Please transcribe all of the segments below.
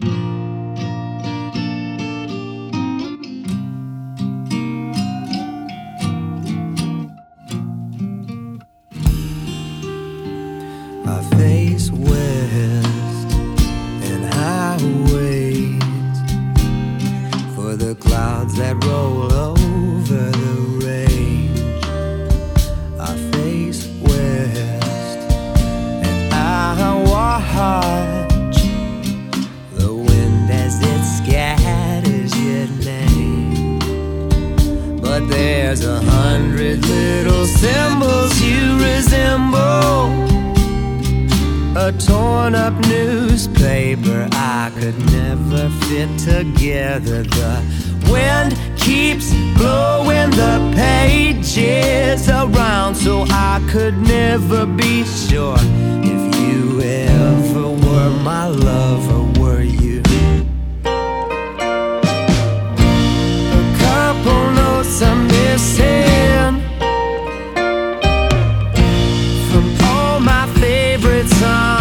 I face west and I wait for the clouds that roll over the range. I face west and I watch the wind as it scatters your name. But there's 100 little symbols you resemble, a torn up newspaper I could never fit together. The wind keeps blowing the pages around, so I could never be sure if you ever were my lover, were you? A couple notes I'm missing from all my favorite songs.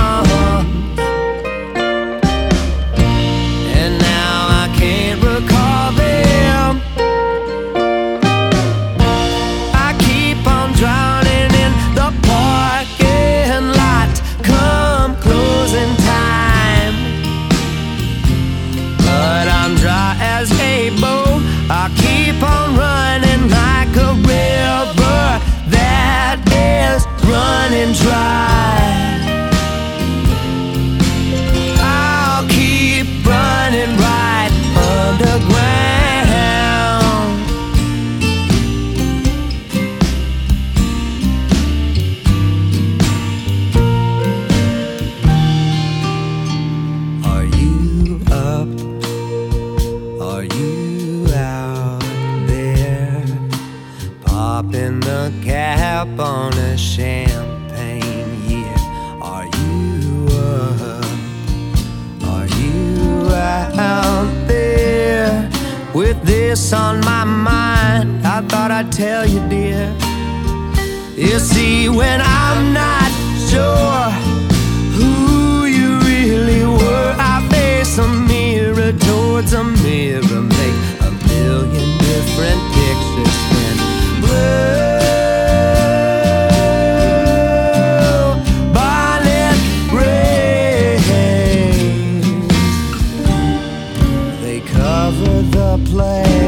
I keep on running like a river that is running dry. I'll keep running right underground. Are you up? Are you out there, popping the cap on a champagne year? Are you up? Are you out there? With this on my mind, I thought I'd tell you, dear. You see, when I'm not sure who you really were, I face a mirror towards a mirror, make a million different pictures, then blue violet rays, they cover the place.